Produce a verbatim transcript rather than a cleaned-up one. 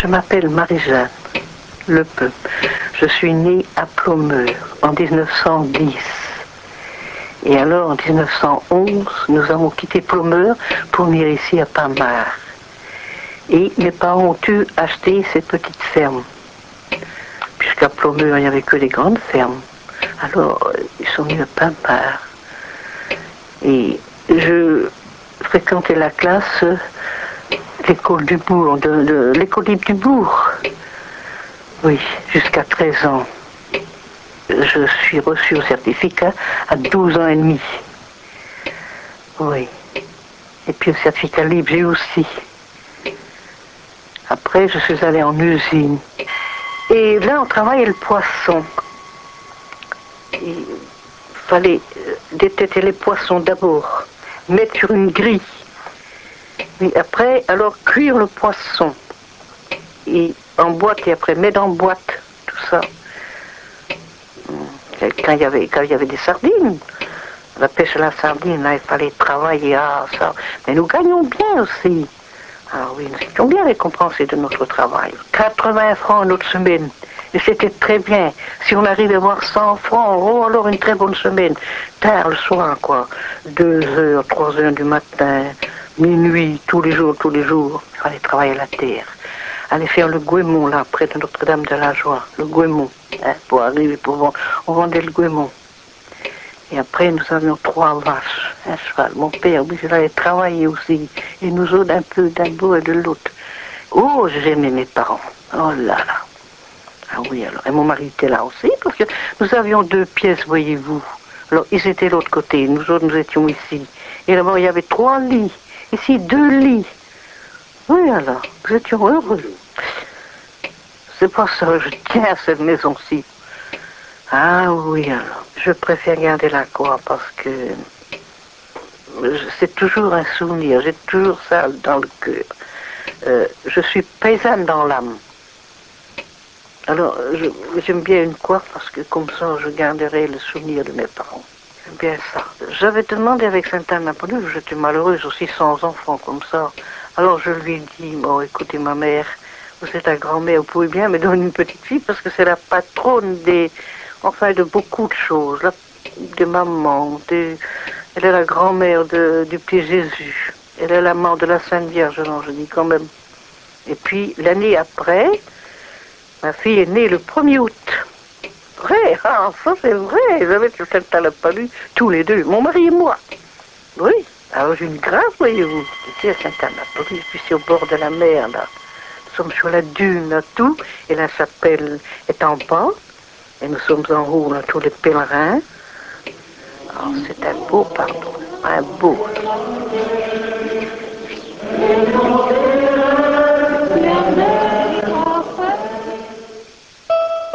Je m'appelle Marie-Jeanne Lepeu. Je suis née à Plomeur en mille neuf cent dix. Et alors, en mille neuf cent onze, nous avons quitté Plomeur pour venir ici à Pamar. Et mes parents ont dû acheter cette petite ferme. Puisqu'à Plomeur, il n'y avait que des grandes fermes. Alors, ils sont venus à Pamar. Et je fréquentais la classe, l'école du bourg, de, de l'école libre du bourg. Oui, jusqu'à treize ans. Je suis reçu au certificat à douze ans et demi. Oui. Et puis le certificat libre, j'ai aussi. Après, je suis allée en usine. Et là, on travaillait le poisson. Il fallait détecter les poissons d'abord, mettre sur une grille. Et après, alors cuire le poisson. Et en boîte, et après mettre en boîte, tout ça. Quand il y avait, quand il y avait des sardines, la pêche à la sardine, là, il fallait travailler à ça. Mais nous gagnons bien aussi. Alors oui, nous étions bien récompensés de notre travail. quatre-vingts francs notre semaine. Et c'était très bien. Si on arrivait à avoir cent francs, oh, alors une très bonne semaine. Tard le soir, quoi. deux heures, trois heures du matin, minuit, tous les jours, tous les jours. Il fallait travailler la terre. Aller faire le Guémont, là, près de Notre-Dame de la Joie. Le Guémont, hein, pour arriver, pour vendre. On vendait le Guémont. Et après, nous avions trois vaches, un cheval. Mon père, oui, il allait travailler aussi. Et nous autres, un peu d'un bout et de l'autre. Oh, j'aimais mes parents. Oh là là. Ah oui, alors. Et mon mari était là aussi, parce que nous avions deux pièces, voyez-vous. Alors, ils étaient de l'autre côté, nous autres, nous étions ici. Et là-bas, il y avait trois lits. Ici, deux lits. Oui, alors, nous étions heureux. C'est pour ça que je tiens à cette maison-ci. Ah oui, alors. Je préfère garder la croix parce que c'est toujours un souvenir, j'ai toujours ça dans le cœur. Euh, je suis paysanne dans l'âme. Alors, j'aime bien une croix parce que comme ça, je garderai le souvenir de mes parents. J'aime bien ça. J'avais demandé avec Sainte-Anne-Napoléon, j'étais malheureuse aussi sans enfants comme ça. Alors je lui ai dit, bon, écoutez ma mère, vous êtes la grand-mère, vous pouvez bien me donner une petite fille parce que c'est la patronne des, enfin de beaucoup de choses, la, des mamans, des, elle est la grand-mère du petit Jésus, elle est la mère de la Sainte Vierge, non, je dis quand même. Et puis l'année après, ma fille est née le premier août. Vrai, ah, ça c'est vrai, j'avais sur Sainte-Anne-Napoléon, tous les deux, mon mari et moi. Oui, alors j'ai une grâce, voyez-vous. Ici à Sainte-Anne-Napoléon, puis c'est au bord de la mer, là. Nous sommes sur la dune, là, tout, et la chapelle est en bas, et nous sommes en haut, là, tous les pèlerins. Alors c'est un beau pardon, un beau.